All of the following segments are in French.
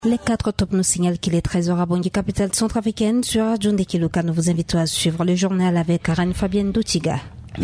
Les 4 top nous signalent qu'il est 13h à Bangui, capitale centrafricaine. Sur Radio Ndekiluka, nous vous invitons à suivre le journal avec Arane Fabienne Doutiga.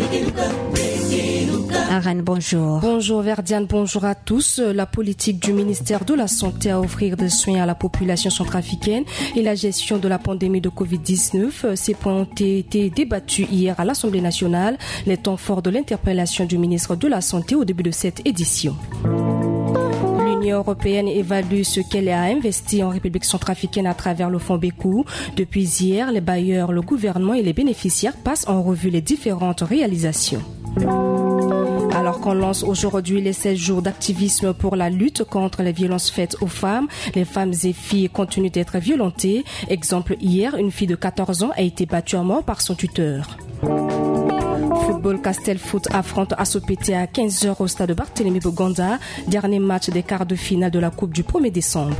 Arane, bonjour. Bonjour Verdiane, bonjour à tous. La politique du ministère de la Santé à offrir des soins à la population centrafricaine et la gestion de la pandémie de Covid-19. Ces points ont été débattus hier à l'Assemblée nationale, les temps forts de l'interpellation du ministre de la Santé au début de cette édition. L'Union européenne évalue ce qu'elle a investi en République centrafricaine à travers le fonds Bekou. Depuis hier, les bailleurs, le gouvernement et les bénéficiaires passent en revue les différentes réalisations. Alors qu'on lance aujourd'hui les 16 jours d'activisme pour la lutte contre les violences faites aux femmes, les femmes et filles continuent d'être violentées. Exemple, hier, une fille de 14 ans a été battue à mort par son tuteur. Football, Castel Foot affronte Asopété à 15h au stade de Barthélemy Boganda. Dernier match des quarts de finale de la Coupe du 1er décembre.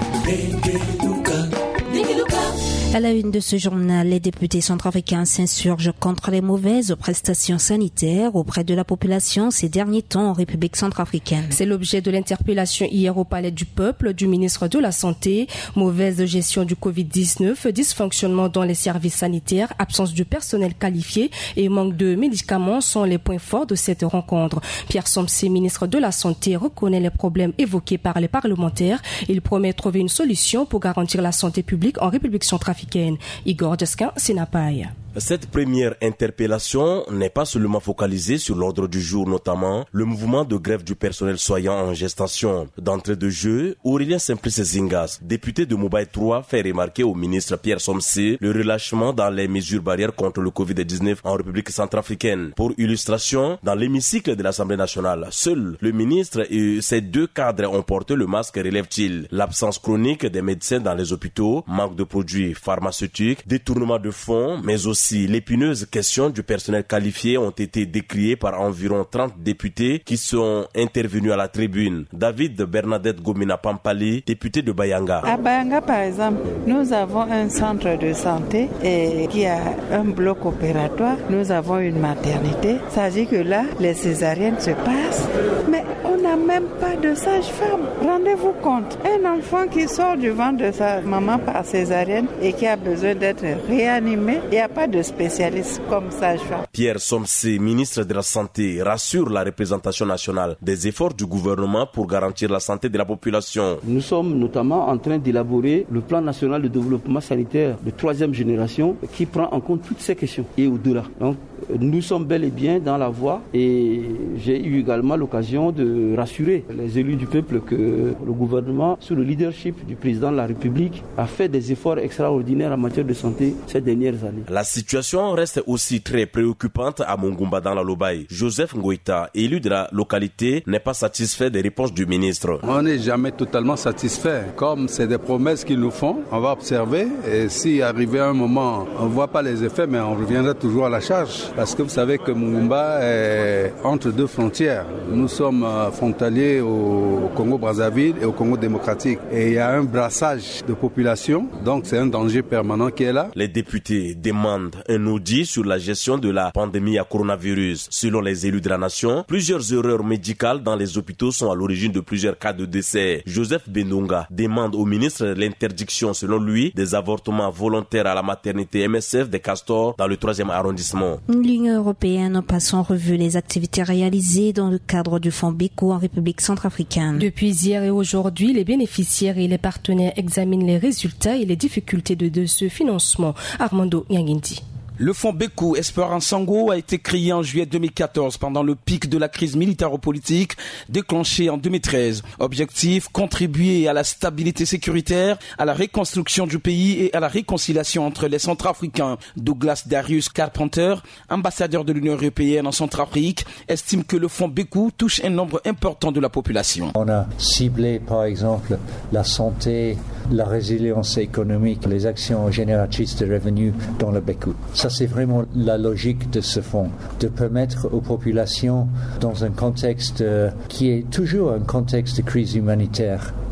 À la une de ce journal, les députés centrafricains s'insurgent contre les mauvaises prestations sanitaires auprès de la population ces derniers temps en République centrafricaine. C'est l'objet de l'interpellation hier au Palais du Peuple du ministre de la Santé. Mauvaise gestion du Covid-19, dysfonctionnement dans les services sanitaires, absence de personnel qualifié et manque de médicaments sont les points forts de cette rencontre. Pierre Somsé, ministre de la Santé, reconnaît les problèmes évoqués par les parlementaires. Il promet trouver une solution pour garantir la santé publique en République centrafricaine. Igor Deskin, Sinapaï. Cette première interpellation n'est pas seulement focalisée sur l'ordre du jour, notamment le mouvement de grève du personnel soignant en gestation. D'entrée de jeu, Aurélien Simplice Zingas, député de Mobile 3, fait remarquer au ministre Pierre Somsé le relâchement dans les mesures barrières contre le Covid-19 en République centrafricaine. Pour illustration, dans l'hémicycle de l'Assemblée nationale, seul le ministre et ses 2 cadres ont porté le masque, relève-t-il. L'absence chronique des médecins dans les hôpitaux, manque de produits pharmaceutiques, détournement de fonds, mais aussi l'épineuse question du personnel qualifié ont été décriées par environ 30 députés qui sont intervenus à la tribune. David Bernadette Gomina Pampali, député de Bayanga. À Bayanga, par exemple, nous avons un centre de santé et qui a un bloc opératoire. Nous avons une maternité. Ça dit que là, les césariennes se passent, mais on n'a même pas de sage-femme. Rendez-vous compte, un enfant qui sort du ventre de sa maman par césarienne et qui a besoin d'être réanimé, il n'y a pas de spécialistes comme sage-femme. Pierre Somsé, ministre de la Santé, rassure la représentation nationale des efforts du gouvernement pour garantir la santé de la population. Nous sommes notamment en train d'élaborer le plan national de développement sanitaire de 3e génération qui prend en compte toutes ces questions et au-delà. Donc, nous sommes bel et bien dans la voie et j'ai eu également l'occasion de rassurer les élus du peuple que le gouvernement, sous le leadership du président de la République, a fait des efforts extraordinaires en matière de santé ces dernières années. La situation reste aussi très préoccupante à Mongumba dans la Lobaye. Joseph Ngoïta, élu de la localité, n'est pas satisfait des réponses du ministre. On n'est jamais totalement satisfait. Comme c'est des promesses qu'ils nous font, on va observer et si arrivé un moment, on ne voit pas les effets, mais on reviendra toujours à la charge. Parce que vous savez que Mongumba est entre 2 frontières. Nous sommes frontaliers au Congo-Brazzaville et au Congo démocratique. Et il y a un brassage de population, donc c'est un danger permanent qui est là. Les députés demandent un audit sur la gestion de la pandémie à coronavirus. Selon les élus de la nation, plusieurs erreurs médicales dans les hôpitaux sont à l'origine de plusieurs cas de décès. Joseph Bendonga demande au ministre l'interdiction, selon lui, des avortements volontaires à la maternité MSF des Castors dans le 3e arrondissement. L'Union européenne passe en revue les activités réalisées dans le cadre du fonds Bekou en République centrafricaine. Depuis hier et aujourd'hui, les bénéficiaires et les partenaires examinent les résultats et les difficultés de ce financement. Armando Nyangindi. Le fonds Bekou Espérance Sango a été créé en juillet 2014 pendant le pic de la crise militaro-politique déclenchée en 2013. Objectif, contribuer à la stabilité sécuritaire, à la reconstruction du pays et à la réconciliation entre les Centrafricains. Douglas Darius Carpenter, ambassadeur de l'Union européenne en Centrafrique, estime que le fonds Bekou touche un nombre important de la population. On a ciblé par exemple la santé, la résilience économique, les actions génératrices de revenus dans le Bekou. Ça, c'est vraiment la logique de ce fonds, de permettre aux populations, dans un contexte qui est toujours un contexte de crise humanitaire,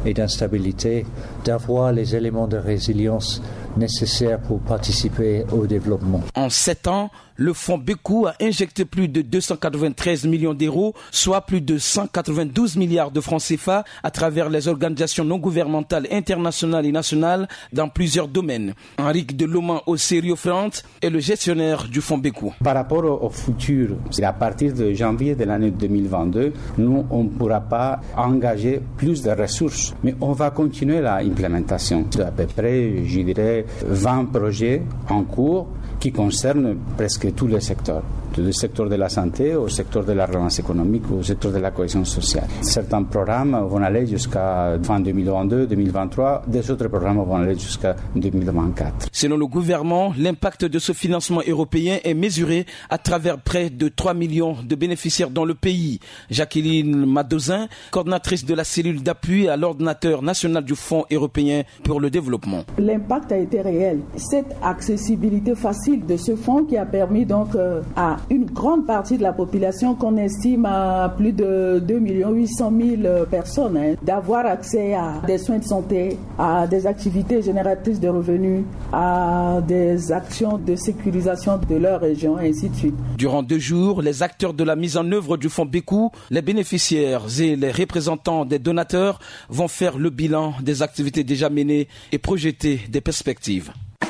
et d'instabilité, d'avoir les éléments de résilience nécessaires pour participer au développement. En 7 ans, le fonds Beku a injecté plus de 293 millions d'euros, soit plus de 192 milliards de francs CFA à travers les organisations non gouvernementales internationales et nationales dans plusieurs domaines. Henrique Deloman au Serio France est le gestionnaire du fonds Beku. Par rapport au futur, à partir de janvier de l'année 2022, nous, on ne pourra pas engager plus de ressources, mais on va continuer l'implémentation. À peu près, je dirais, 20 projets en cours qui concernent presque tous les secteurs, du secteur de la santé au secteur de la relance économique, au secteur de la cohésion sociale. Certains programmes vont aller jusqu'à fin 2022-2023, des autres programmes vont aller jusqu'à 2024. Selon le gouvernement, l'impact de ce financement européen est mesuré à travers près de 3 millions de bénéficiaires dans le pays. Jacqueline Madozin, coordinatrice de la cellule d'appui à l'ordinateur national du Fonds européen pour le développement. L'impact a été réel. Cette accessibilité facile de ce fonds qui a permis donc à une grande partie de la population qu'on estime à plus de 2 800 000 personnes d'avoir accès à des soins de santé, à des activités génératrices de revenus, à des actions de sécurisation de leur région et ainsi de suite. Durant 2 jours, les acteurs de la mise en œuvre du fonds Beku, les bénéficiaires et les représentants des donateurs vont faire le bilan des activités déjà menées et projeter des perspectives.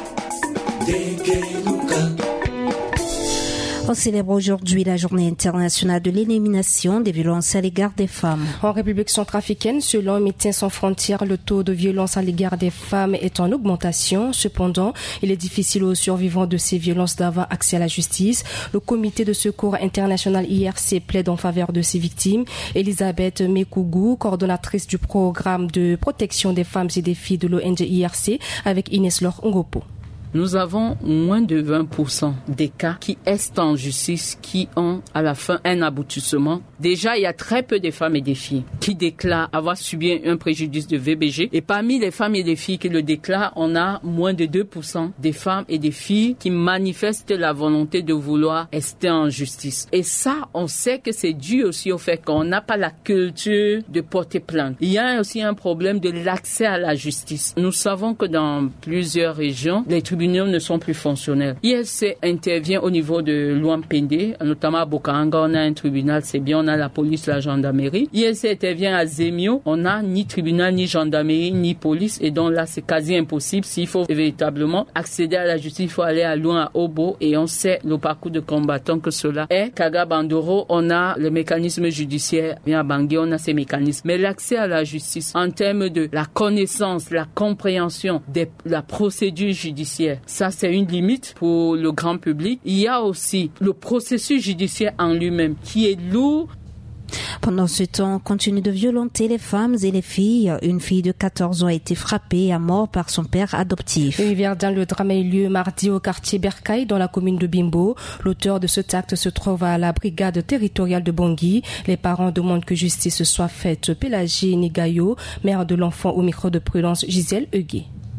On célèbre aujourd'hui la journée internationale de l'élimination des violences à l'égard des femmes. En République centrafricaine, selon Médecins sans frontières, le taux de violence à l'égard des femmes est en augmentation. Cependant, il est difficile aux survivants de ces violences d'avoir accès à la justice. Le comité de secours international IRC plaide en faveur de ces victimes. Elisabeth Mekougou, coordonnatrice du programme de protection des femmes et des filles de l'ONG IRC, avec Inès Laure Ngopo. Nous avons moins de 20% des cas qui restent en justice, qui ont à la fin un aboutissement. Déjà, il y a très peu de femmes et des filles qui déclarent avoir subi un préjudice de VBG. Et parmi les femmes et les filles qui le déclarent, on a moins de 2% des femmes et des filles qui manifestent la volonté de vouloir rester en justice. Et ça, on sait que c'est dû aussi au fait qu'on n'a pas la culture de porter plainte. Il y a aussi un problème de l'accès à la justice. Nous savons que dans plusieurs régions, les tribunaux ne sont plus fonctionnels. IRC intervient au niveau de Luampende, notamment à Bokaanga, on a un tribunal, c'est bien, on a la police, la gendarmerie. IRC intervient à Zemio, on n'a ni tribunal, ni gendarmerie, ni police, et donc là, c'est quasi impossible. S'il faut véritablement accéder à la justice, il faut aller à loin, à Obo, et on sait le parcours de combattants que cela est. Kaga Bandoro, on a le mécanisme judiciaire, bien à Bangui, on a ces mécanismes. Mais l'accès à la justice, en termes de la connaissance, la compréhension de la procédure judiciaire, ça, c'est une limite pour le grand public. Il y a aussi le processus judiciaire en lui-même qui est lourd. Pendant ce temps, on continue de violenter les femmes et les filles. Une fille de 14 ans a été frappée à mort par son père adoptif. Le drame a eu lieu mardi au quartier Bercaille dans la commune de Bimbo. L'auteur de cet acte se trouve à la brigade territoriale de Bangui. Les parents demandent que justice soit faite. Pélagie Nigayo, mère de l'enfant au micro de Prudence, Gisèle Huguet.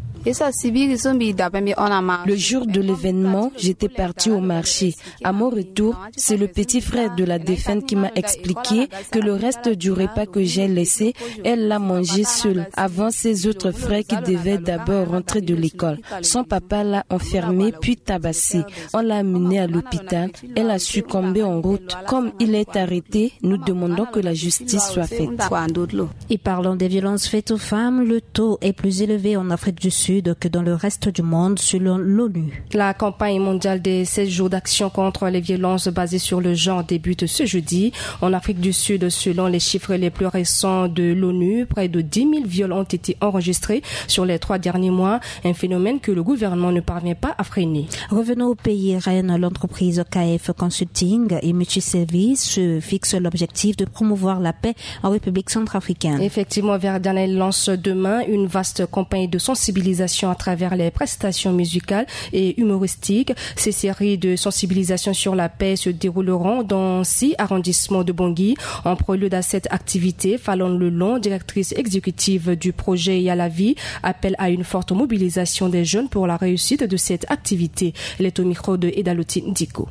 Le jour de l'événement, j'étais partie au marché. À mon retour, c'est le petit frère de la défunte qui m'a expliqué que le reste du repas que j'ai laissé, elle l'a mangé seule, avant ses autres frères qui devaient d'abord rentrer de l'école. Son papa l'a enfermée puis tabassée. On l'a amenée à l'hôpital. Elle a succombé en route. Comme il est arrêté, nous demandons que la justice soit faite. Et parlant des violences faites aux femmes, le taux est plus élevé en Afrique du Sud que dans le reste du monde, selon l'ONU. La campagne mondiale des 16 jours d'action contre les violences basées sur le genre débute ce jeudi. En Afrique du Sud, selon les chiffres les plus récents de l'ONU, près de 10 000 viols ont été enregistrés sur les 3 derniers mois, un phénomène que le gouvernement ne parvient pas à freiner. Revenons au pays reine, l'entreprise KF Consulting et Multiservice se fixe l'objectif de promouvoir la paix en République centrafricaine. Effectivement, Verdun lance demain une vaste campagne de sensibilisation à travers les prestations musicales et humoristiques. Ces séries de sensibilisation sur la paix se dérouleront dans 6 arrondissements de Bangui. En prélude à cette activité, Fallon Lelon, directrice exécutive du projet Yalavi, appelle à une forte mobilisation des jeunes pour la réussite de cette activité. Elle est au micro de Edaloti Ndiko.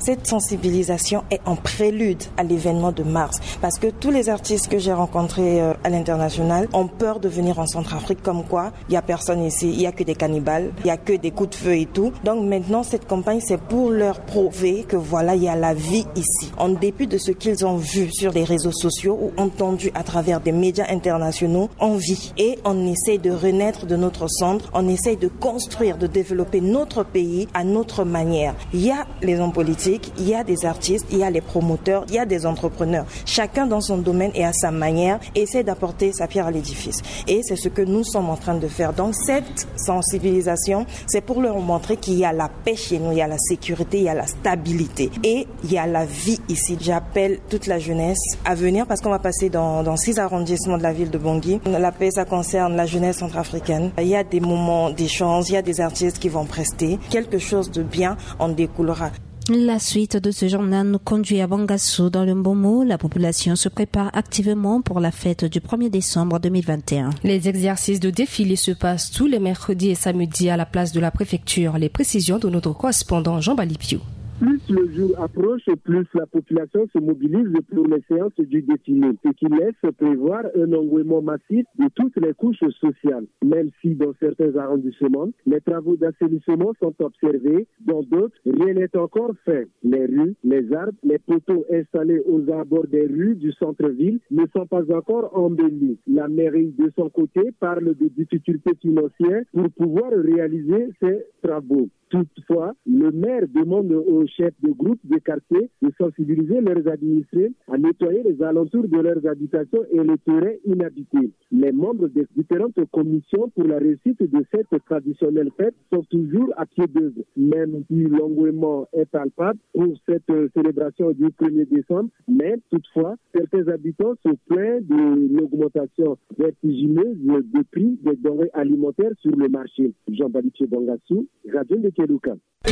cette sensibilisation est en prélude à l'événement de mars. Parce que tous les artistes que j'ai rencontrés à l'international ont peur de venir en Centrafrique, comme quoi il n'y a personne ici, il n'y a que des cannibales, il n'y a que des coups de feu et tout. Donc maintenant, cette campagne, c'est pour leur prouver que voilà, il y a la vie ici. En dépit de ce qu'ils ont vu sur les réseaux sociaux ou entendu à travers des médias internationaux, on vit. Et on essaie de renaître de notre centre, on essaie de construire, de développer notre pays à notre manière. Il y a les hommes politiques, il y a des artistes, il y a les promoteurs, il y a des entrepreneurs. Chacun dans son domaine et à sa manière essaie d'apporter sa pierre à l'édifice. Et c'est ce que nous sommes en train de faire. Donc cette sensibilisation, c'est pour leur montrer qu'il y a la paix chez nous, il y a la sécurité, il y a la stabilité et il y a la vie ici. J'appelle toute la jeunesse à venir parce qu'on va passer dans 6 arrondissements de la ville de Bangui. La paix, ça concerne la jeunesse centrafricaine. Il y a des moments d'échange, il y a des artistes qui vont prester. Quelque chose de bien en découlera. La suite de ce journal nous conduit à Bangassou dans le Mbomo. La population se prépare activement pour la fête du 1er décembre 2021. Les exercices de défilé se passent tous les mercredis et samedis à la place de la préfecture. Les précisions de notre correspondant Jean Balipio. Plus le jour approche, plus la population se mobilise pour les séances du défilé, ce qui laisse prévoir un engouement massif de toutes les couches sociales. Même si dans certains arrondissements, les travaux d'assainissement sont observés, dans d'autres, rien n'est encore fait. Les rues, les arbres, les poteaux installés aux abords des rues du centre-ville ne sont pas encore embellis. La mairie, de son côté, parle de difficultés financières pour pouvoir réaliser ces travaux. Toutefois, le maire demande aux chefs de groupe de quartier de sensibiliser leurs administrés à nettoyer les alentours de leurs habitations et les terrains inhabités. Les membres des différentes commissions pour la réussite de cette traditionnelle fête sont toujours à pied d'œuvre. Même si l'engouement est palpable pour cette célébration du 1er décembre, mais toutefois, certains habitants se plaignent de l'augmentation vertigineuse des prix des denrées alimentaires sur le marché. Jean-Baptiste Bangassou, Radio de Keluka.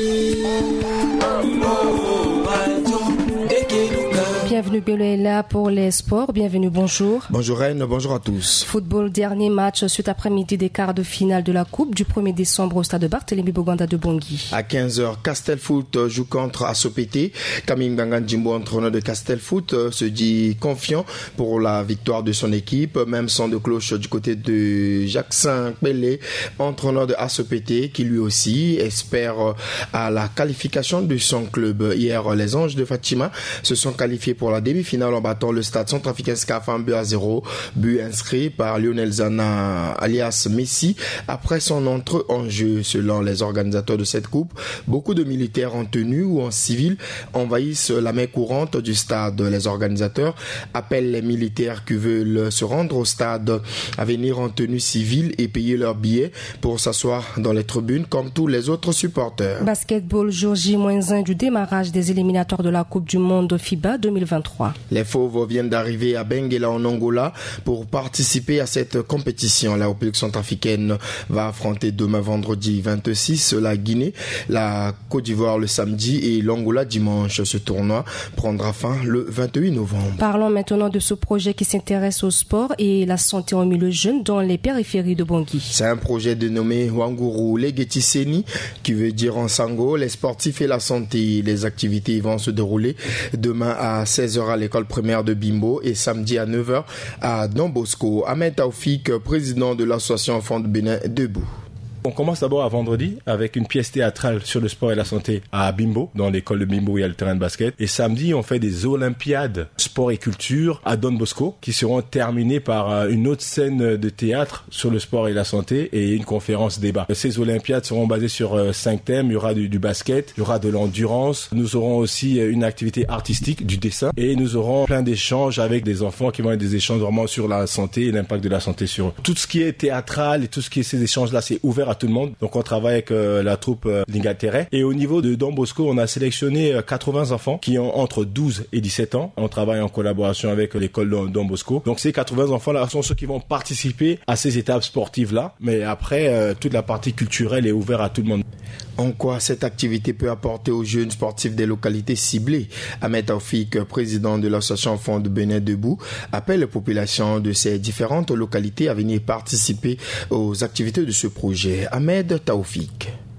Bienvenue Beloéla pour les sports. Bienvenue, bonjour. Bonjour Reine, bonjour à tous. Football, dernier match cet après-midi des quarts de finale de la Coupe du 1er décembre au stade de Barthélémy Boganda de Bangui. À 15h, Castelfoot joue contre Assopété. Camille Bangan-Jimbo, entraîneur de Castelfoot, se dit confiant pour la victoire de son équipe. Même son de cloche du côté de Jacques Pelé, entraîneur de Assopété, qui lui aussi espère à la qualification de son club. Hier, les Anges de Fatima se sont qualifiés pour la demi-finale en battant le stade centrafricain SCAF 1-0, but inscrit par Lionel Zana alias Messi après son entrée en jeu. Selon les organisateurs de cette coupe, beaucoup de militaires en tenue ou en civil envahissent la main courante du stade. Les organisateurs appellent les militaires qui veulent se rendre au stade à venir en tenue civile et payer leurs billets pour s'asseoir dans les tribunes comme tous les autres supporters. Basketball, jour J-1 du démarrage des éliminatoires de la Coupe du Monde FIBA 2023. Les Fauves viennent d'arriver à Benguela en Angola pour participer à cette compétition. La République centrafricaine va affronter demain vendredi 26 la Guinée, la Côte d'Ivoire le samedi et l'Angola dimanche. Ce tournoi prendra fin le 28 novembre. Parlons maintenant de ce projet qui s'intéresse au sport et la santé en milieu jeune dans les périphéries de Bangui. C'est un projet dénommé Wanguru Legetiseni qui veut dire en sango les sportifs et la santé. Les activités vont se dérouler demain à 16h à l'école primaire de Bimbo et samedi à 9h à Don Bosco. Ahmed Taoufik, président de l'association Enfants de Bénin, debout. On commence d'abord à vendredi avec une pièce théâtrale sur le sport et la santé à Bimbo, dans l'école de Bimbo, il y a le terrain de basket. Et samedi, on fait des olympiades sport et culture à Don Bosco qui seront terminées par une autre scène de théâtre sur le sport et la santé et une conférence débat. Ces olympiades seront basées sur 5 thèmes. Il y aura du basket, il y aura de l'endurance. Nous aurons aussi une activité artistique, du dessin et nous aurons plein d'échanges avec des enfants qui vont être des échanges vraiment sur la santé et l'impact de la santé sur eux. Tout ce qui est théâtral et tout ce qui est ces échanges-là, c'est ouvert à tout le monde. Donc on travaille avec la troupe Lingatere. Et au niveau de Don Bosco, on a sélectionné 80 enfants qui ont entre 12 et 17 ans. On travaille en collaboration avec l'école Don Bosco. Donc ces 80 enfants-là sont ceux qui vont participer à ces étapes sportives-là. Mais après, toute la partie culturelle est ouverte à tout le monde. En quoi cette activité peut apporter aux jeunes sportifs des localités ciblées? Ahmed Taoufik, président de l'association Enfants de Bénin debout, appelle les populations de ces différentes localités à venir participer aux activités de ce projet. Ahmed Taoufik.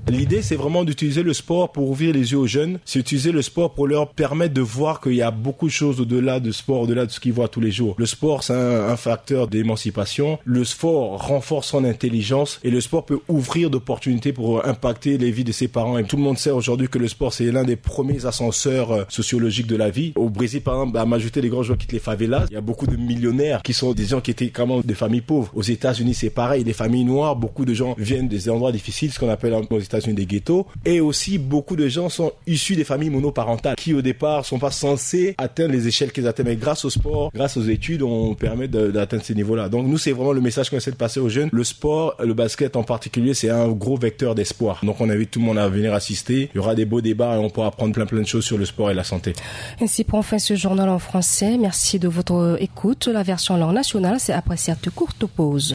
L'idée, c'est vraiment d'utiliser le sport pour ouvrir les yeux aux jeunes. C'est utiliser le sport pour leur permettre de voir qu'il y a beaucoup de choses au-delà du sport, au-delà de ce qu'ils voient tous les jours. Le sport, c'est un facteur d'émancipation. Le sport renforce son intelligence et le sport peut ouvrir d'opportunités pour impacter les vies de ses parents. Et tout le monde sait aujourd'hui que le sport, c'est l'un des premiers ascenseurs sociologiques de la vie. Au Brésil, par exemple, à majorité des grands joueurs quittent les favelas. Il y a beaucoup de millionnaires qui sont des gens qui étaient quand même des familles pauvres. Aux États-Unis, c'est pareil. Les familles noires, beaucoup de gens viennent des endroits difficiles, ce qu'on appelle aux États-Unis des ghettos. Et aussi, beaucoup de gens sont issus des familles monoparentales qui, au départ, sont pas censés atteindre les échelles qu'ils atteignent. Mais grâce au sport, grâce aux études, on permet d'atteindre ces niveaux-là. Donc, nous, c'est vraiment le message qu'on essaie de passer aux jeunes. Le sport, le basket en particulier, c'est un gros vecteur d'espoir. Donc, on invite tout le monde à venir assister. Il y aura des beaux débats et on pourra apprendre plein de choses sur le sport et la santé. Ainsi prend fin ce journal en français. Merci de votre écoute. La version langue nationale, c'est après cette courte pause.